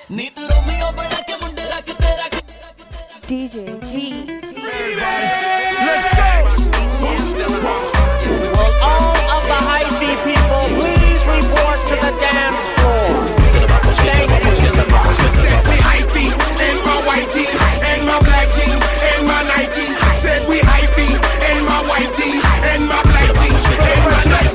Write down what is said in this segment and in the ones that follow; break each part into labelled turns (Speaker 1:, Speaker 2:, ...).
Speaker 1: DJ G.
Speaker 2: Let's go! Well, all of the Hy-Vee people, please report to the dance floor.
Speaker 3: Said we Hy-Vee and my white tee and my black jeans and my Nikes. Said we Hy-Vee and my white tee and my black jeans and my Nikes.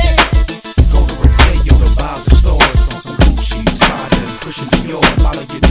Speaker 4: Pushing the yard, follow you.